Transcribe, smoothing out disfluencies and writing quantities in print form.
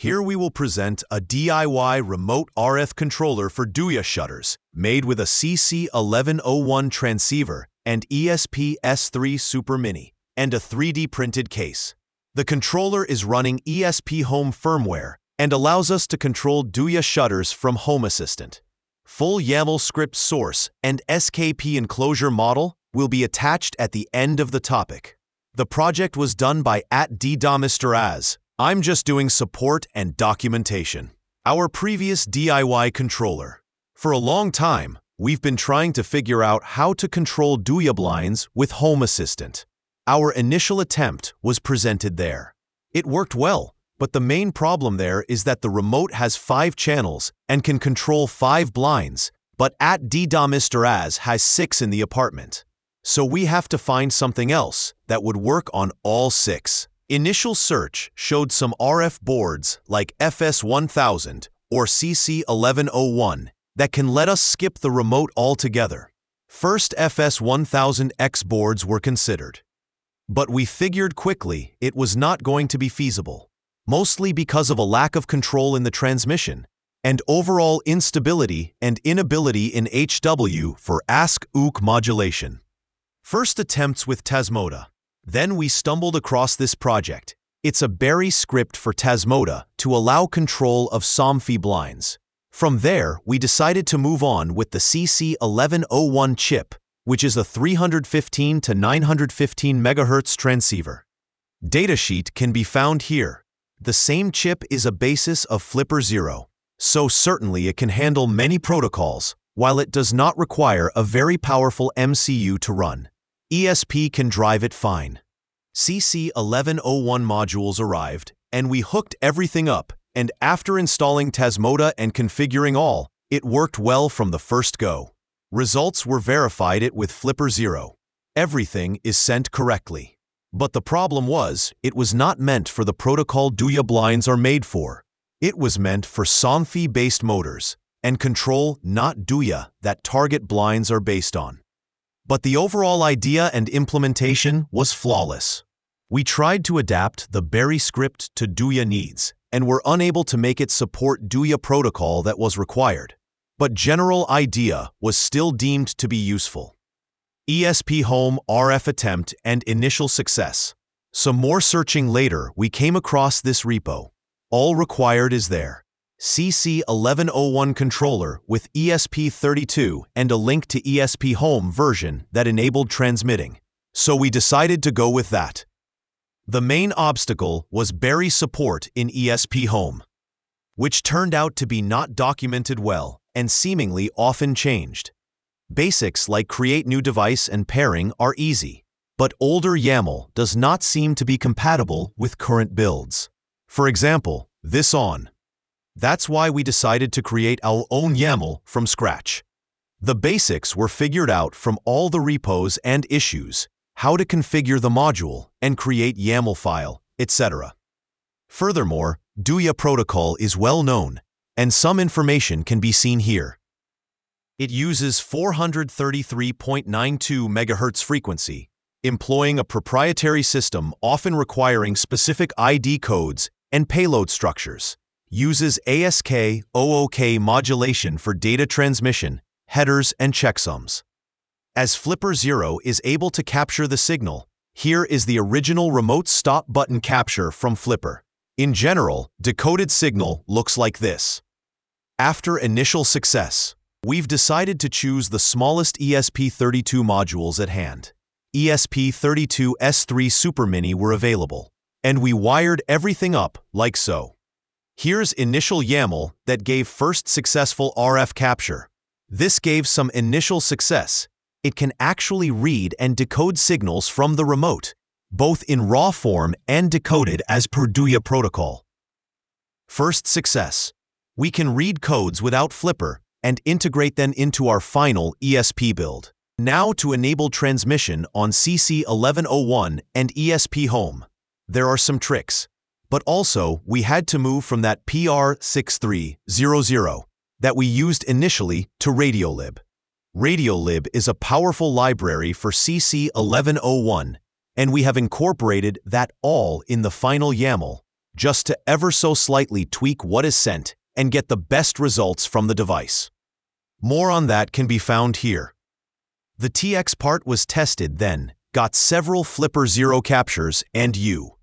Here we will present a DIY remote RF controller for DUYA shutters, made with a CC1101 transceiver and ESP-S3 Super Mini, and a 3D printed case. The controller is running ESP Home firmware and allows us to control DUYA shutters from Home Assistant. Full YAML script source and SKP enclosure model will be attached at the end of the topic. The project was done by @DDoMrAz. I'm just doing support and documentation. Our previous DIY controller. For a long time, we've been trying to figure out how to control DUYA blinds with Home Assistant. Our initial attempt was presented there. It worked well, but the main problem there is that the remote has 5 channels and can control 5 blinds, but @DDoMrAz has 6 in the apartment. So we have to find something else that would work on all 6. Initial search showed some RF boards like FS1000 or CC1101 that can let us skip the remote altogether. First, FS1000X boards were considered. But we figured quickly it was not going to be feasible, mostly because of a lack of control in the transmission and overall instability and inability in HW for ASK-UK modulation. First attempts with Tasmota. Then we stumbled across this project. It's a Berry script for Tasmota to allow control of SOMFY blinds. From there, we decided to move on with the CC1101 chip, which is a 315 to 915 MHz transceiver. Datasheet can be found here. The same chip is a basis of Flipper Zero, so certainly it can handle many protocols, while it does not require a very powerful MCU to run. ESP can drive it fine. CC1101 modules arrived, and we hooked everything up, and after installing Tasmota and configuring all, it worked well from the first go. Results were verified it with Flipper Zero. Everything is sent correctly. But the problem was, it was not meant for the protocol DUYA blinds are made for. It was meant for SOMFY-based motors, and control not DUYA that target blinds are based on. But the overall idea and implementation was flawless. We tried to adapt the Berry script to DUYA needs, and were unable to make it support DUYA protocol that was required. But general idea was still deemed to be useful. ESP Home RF attempt and initial success. Some more searching later, we came across this repo. All required is there. CC1101 controller with ESP32 and a link to ESP Home version that enabled transmitting. So we decided to go with that. The main obstacle was Berry support in ESP Home, which turned out to be not documented well and seemingly often changed. Basics like create new device and pairing are easy, but older YAML does not seem to be compatible with current builds. For example, this on. That's why we decided to create our own YAML from scratch. The basics were figured out from all the repos and issues, how to configure the module and create YAML file, etc. Furthermore, DUYA protocol is well known, and some information can be seen here. It uses 433.92 MHz frequency, employing a proprietary system often requiring specific ID codes and payload structures. Uses ASK-OOK modulation for data transmission, headers, and checksums. As Flipper Zero is able to capture the signal, here is the original remote stop button capture from Flipper. In general, decoded signal looks like this. After initial success, we've decided to choose the smallest ESP32 modules at hand. ESP32S3 Super Mini were available, and we wired everything up like so. Here's initial YAML that gave first successful RF capture. This gave some initial success. It can actually read and decode signals from the remote, both in raw form and decoded as per DUYA protocol. First success. We can read codes without Flipper and integrate them into our final ESP build. Now to enable transmission on CC1101 and ESP Home. There are some tricks. But also, we had to move from that PR6300 that we used initially to Radiolib. Radiolib is a powerful library for CC1101, and we have incorporated that all in the final YAML, just to ever so slightly tweak what is sent and get the best results from the device. More on that can be found here. The TX part was tested then, got several Flipper Zero captures, and you